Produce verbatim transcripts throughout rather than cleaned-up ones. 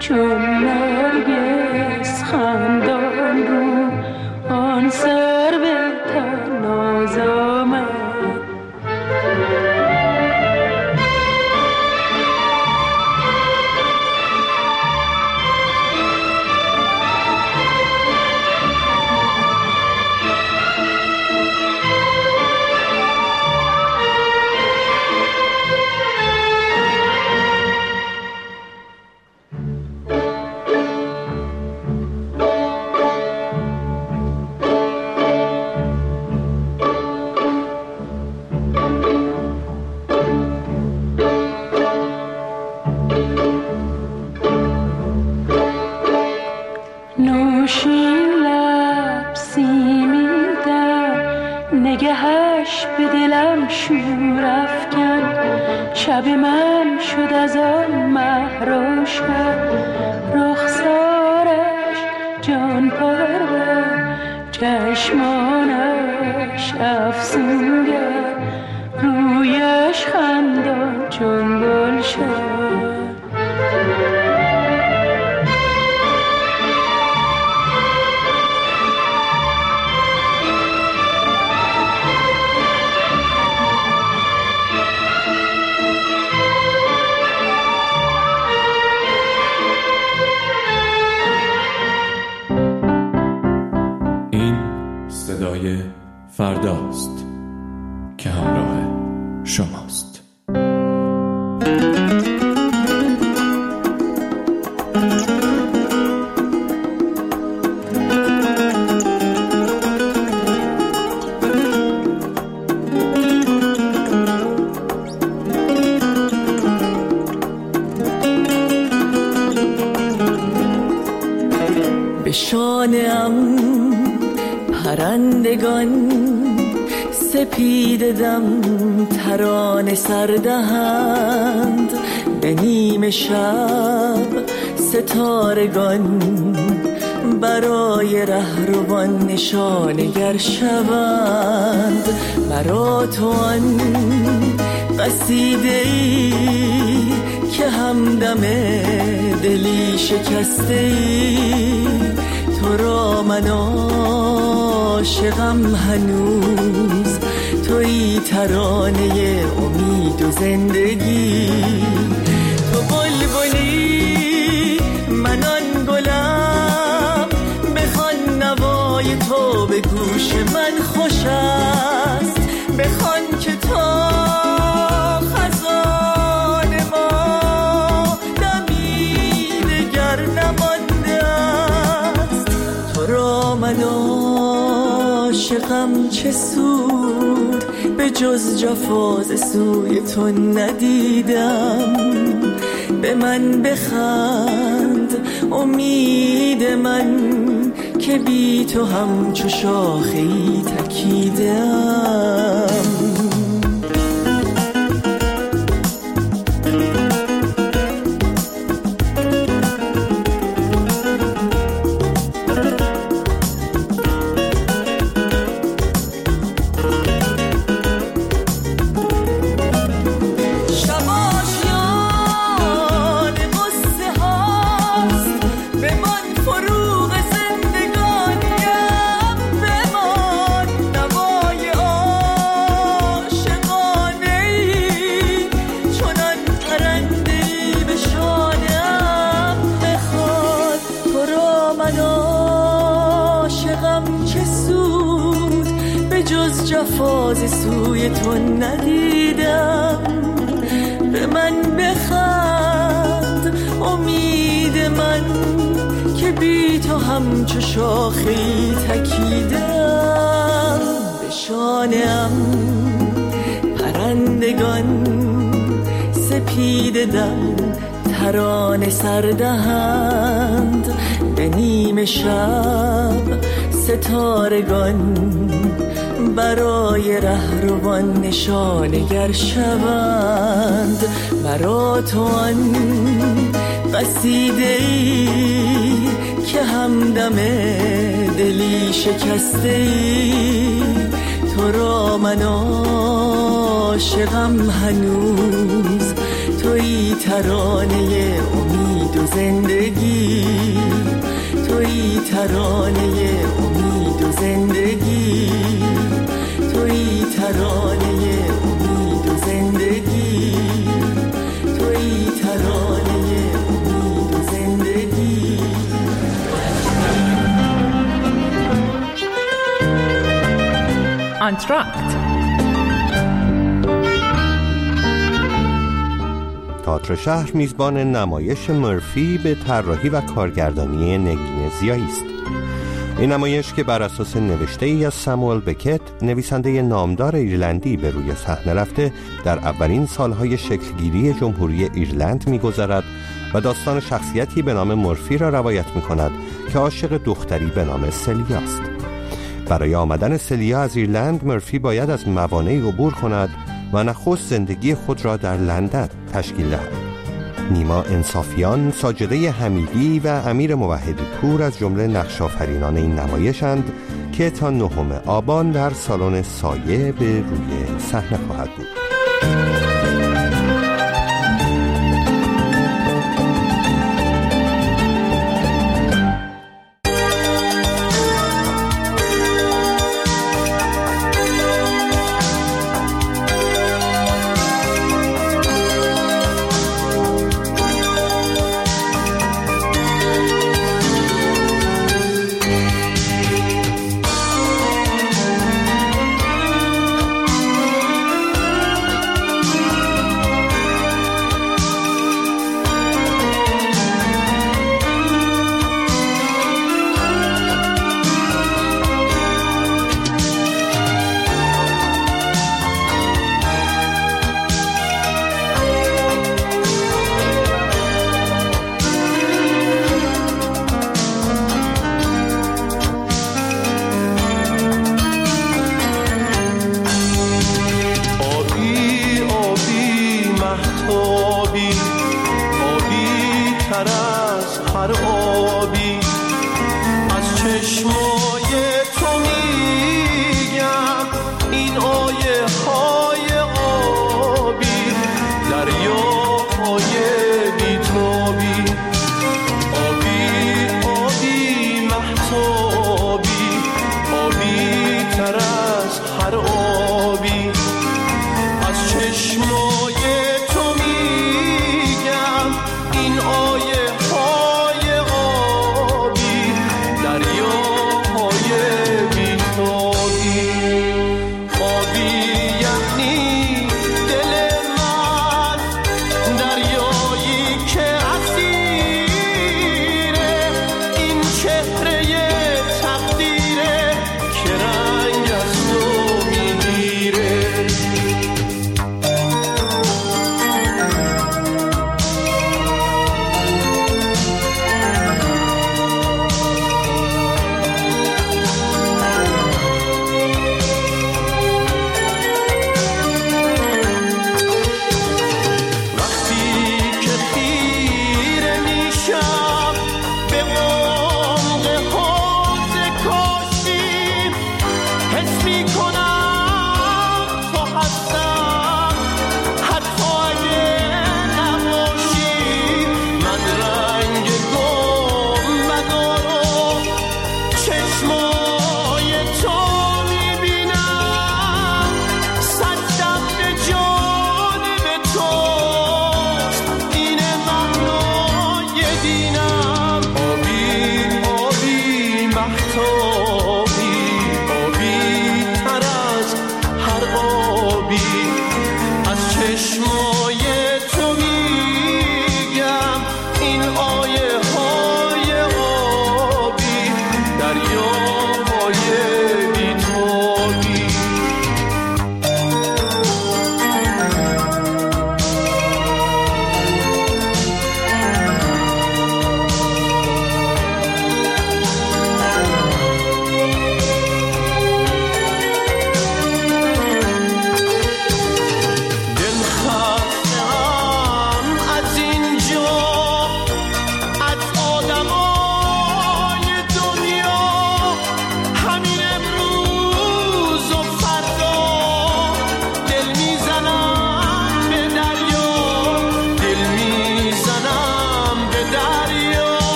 چون نرگس خندان رو آن سرو طناز آمد. نوشین لب سیمیدم نگهش به دلم شور افکن. شب من شد از آن مه روشن رخسارش جان پرور چشمانش افسونگر رویش خندان چون گلشن. صدای فرداست که همراه شماست. به شانه‌ام پرندگان سپیده دم ترانه سردهند. به نیمه شب ستارگان برای رهروان نشانگر شوند. برا تو آن قصیده‌ای که همدم دلی شکسته ای تو را من عاشقم هنوز. تویی ترانه امید و زندگی. تو بلبلی من آن گلم بخوان نوای تو به گوش من خوش است. بخوان که تا خزان ما دمی دگر نمانده است. تو را من عاشقم چه سود به جز جفا ز سوی تو ندیدم. به من بخند امید من که بی تو همچو شاخه‌ای تکیدم. جفا ز سوی تو ندیدم. به من بخند امید من که بی تو همچو شاخه‌ای تکیدم. به شانه‌ام پرندگان سپیده دم ترانه سردهند. به نیمه شب ستارگان برای رهروان نشانگر شوند. برا تو آن قصیده‌ای که همدم دلی شکسته ای تو را من عاشقم هنوز. تویی ترانه امید امید و زندگی، تویی ترانه امید و زندگی، تویی ترانه امید و زندگی، تویی ترانه امید و زندگی. انتراکت تئاتر شهر میزبان نمایش مرفی به طراحی و کارگردانی نگین ضیایی است. این نمایش که بر اساس نوشته ای از ساموئل بکت، نویسنده نامدار ایرلندی، به روی صحنه رفته، در اولین سالهای شکلگیری جمهوری ایرلند می‌گذرد و داستان شخصیتی به نام مرفی را روایت می‌کند که عاشق دختری به نام سلیا است. برای آمدن سلیا از ایرلند، مرفی باید از موانعی عبور کند و نخست زندگی خود را در لندن تشکیل دهد. نیما انصافیان، ساجده حمیدی و امیر موحدی پور از جمله نقش‌آفرینان این نمایشند که تا نهم آبان در سالن سایه به روی صحنه خواهد بود.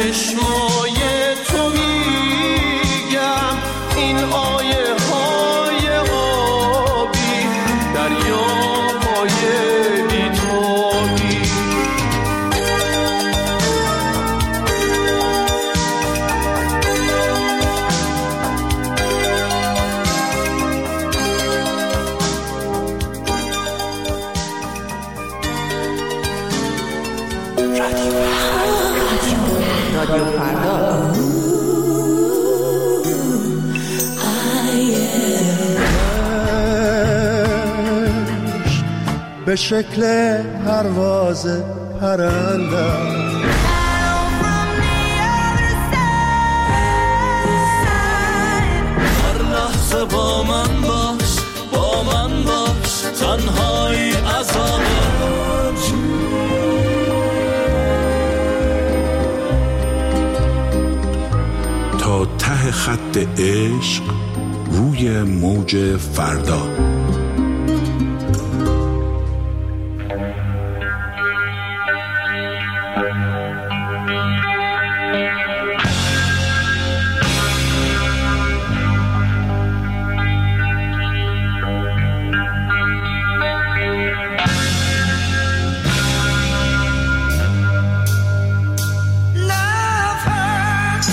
چشمای تو میگم این آیه های آبی دریای بیتابی رادیو فردا. به شکل پرواز پرنده هر لحظه با من باش با من باش تنهایی عذابه تا ته خط عشق روی موج فردا.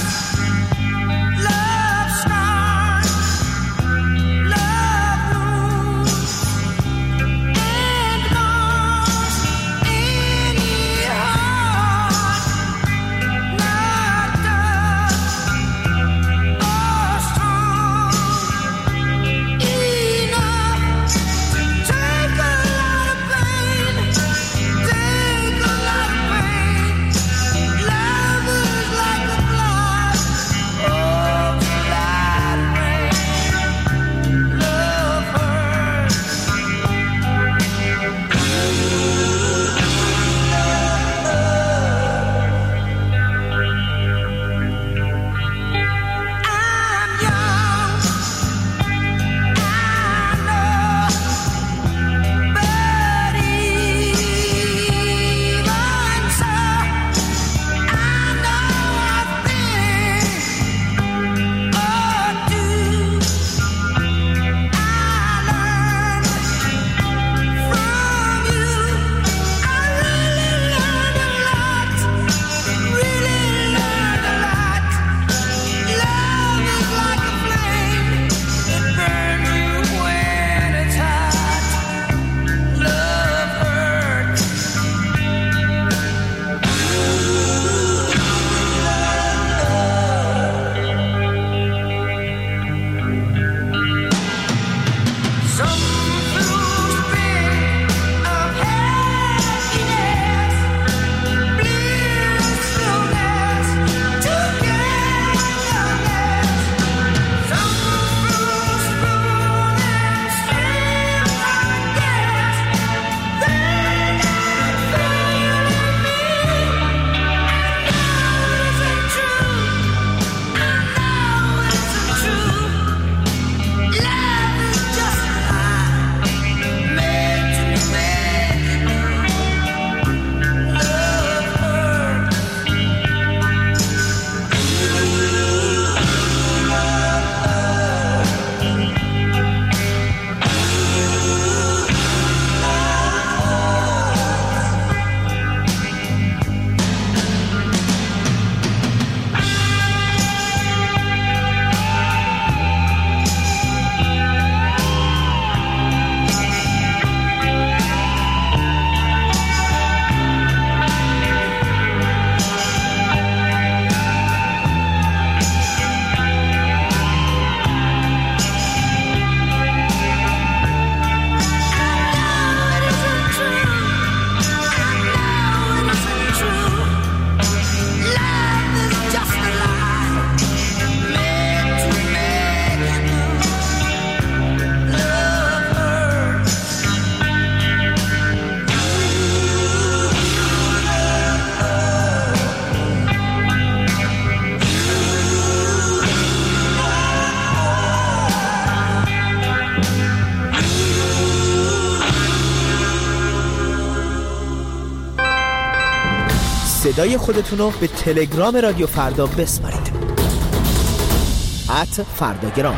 Love صدای خودتون رو به تلگرام رادیو فردا بسپارید. ات فرداگرام.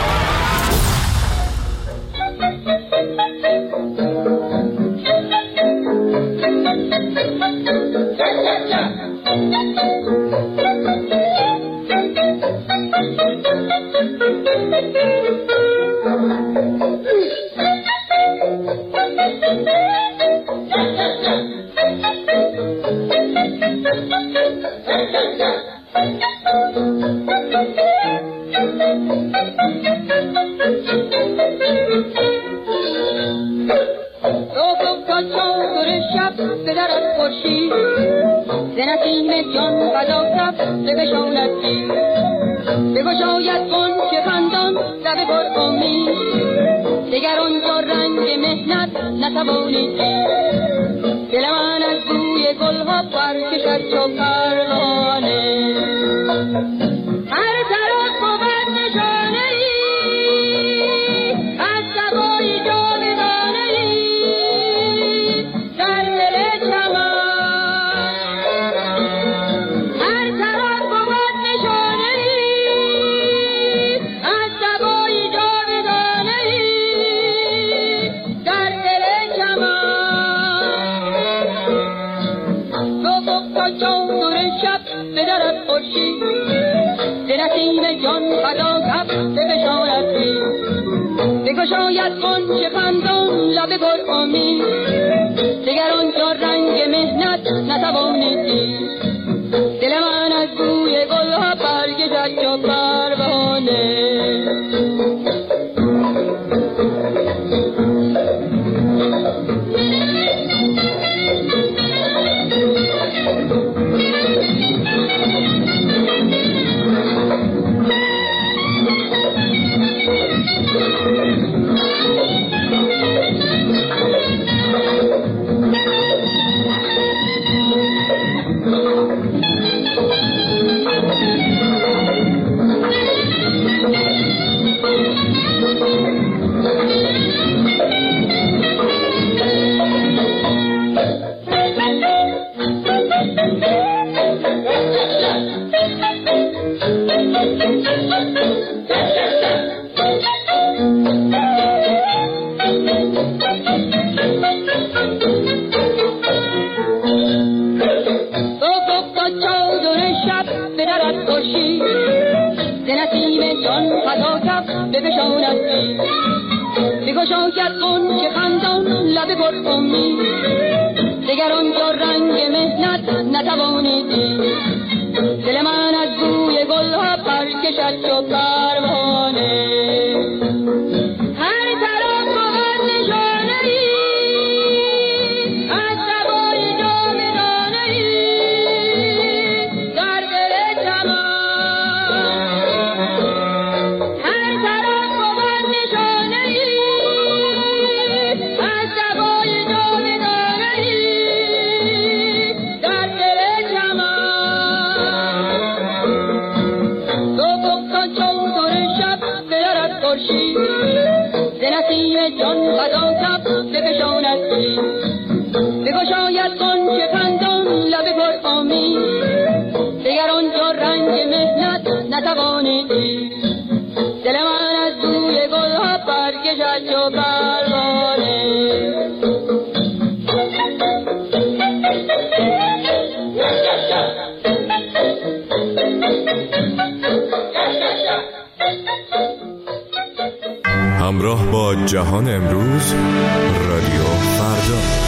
همراه با جهان امروز، رادیو فردا.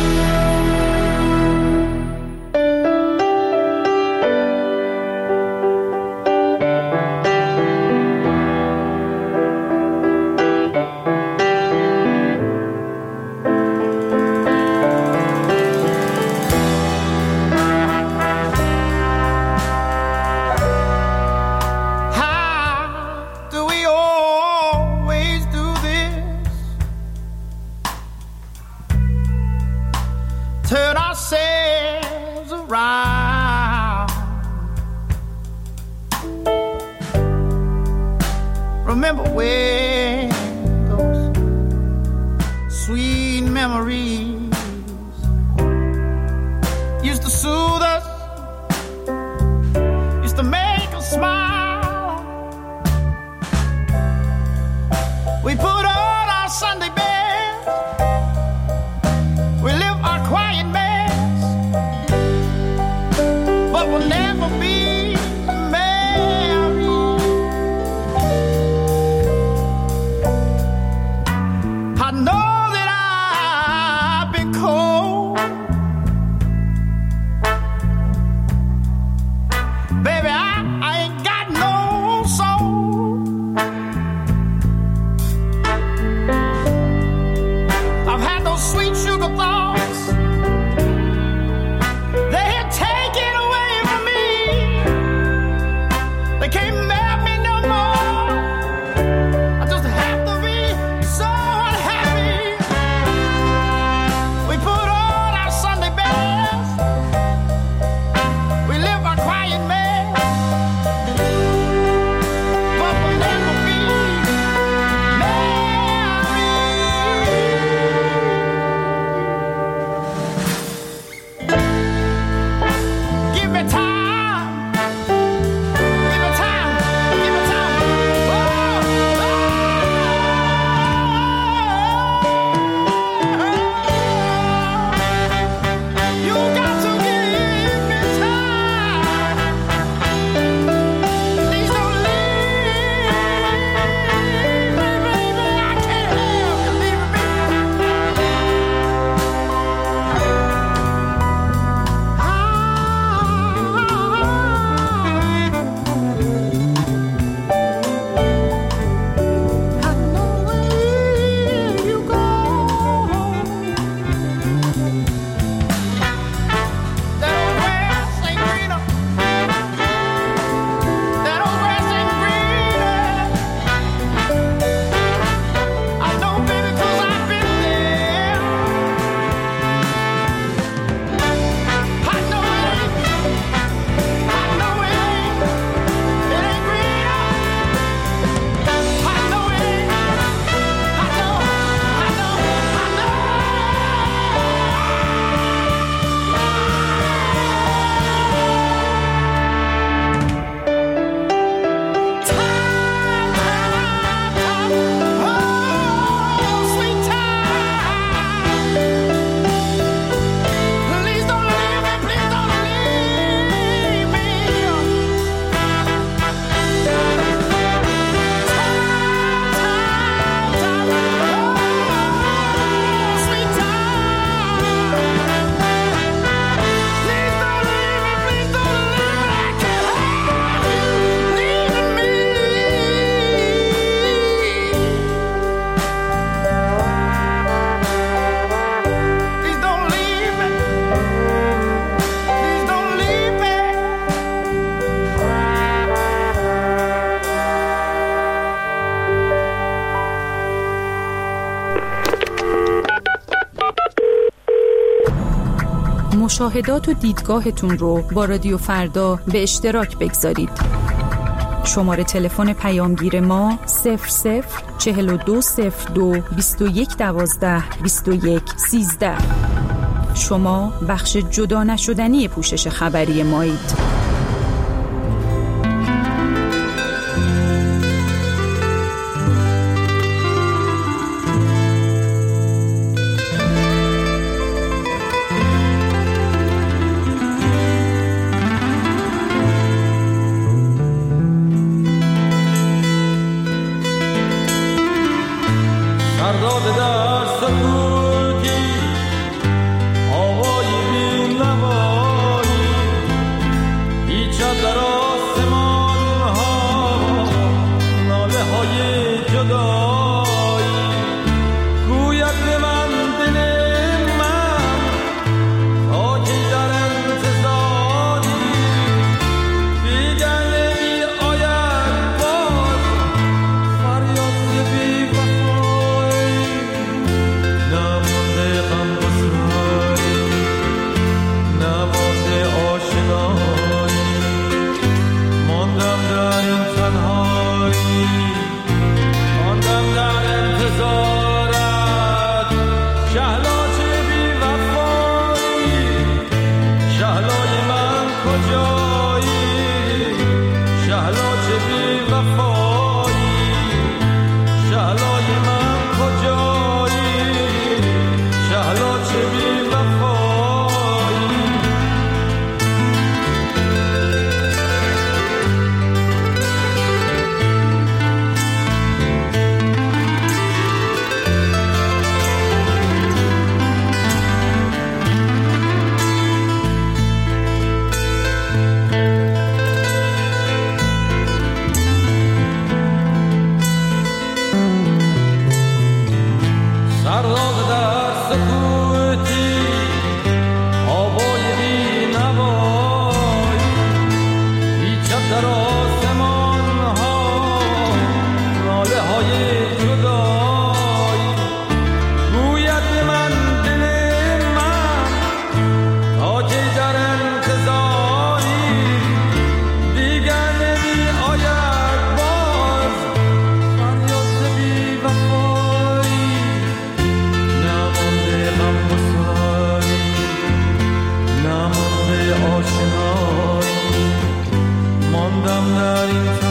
Remember when those sweet memories used to soothe us Baby, I, I ain't got no soul. I've had those sweet sugar thoughts. They had taken away from me. They can't melt me no more. I just have to be so unhappy. We put on our Sunday best. We live our quiet mess. But we'll never be married. Give me time. Give me time. Give me time. Oh, oh. You got to give me time. Please don't leave me, baby. I can't help you leaving me. I know where you go. That old grass ain't greener. That old grass ain't greener. I know, baby, 'cause I've been there. I know it ain't. I know it ain't. It ain't greener. I know it ain't. I know. I know. I know. Time, time, time. Oh, sweet time. Please don't leave me. Please don't leave me. Time, time, time. Oh, sweet time. Please don't leave me. Please don't leave me. I can't have you leaving me. Please don't leave me. Please don't leave me. مشاهدات و دیدگاهتون رو با رادیو فردا به اشتراک بگذارید. شماره تلفن پیامگیر ما صفر صفر چهل و دو صفر دو بیست و یک دوازده بیست و یک سیزده. شما بخش جدا نشدنی پوشش خبری مایید. سرداد در سکوتی آوای بی نوایی ماندم در این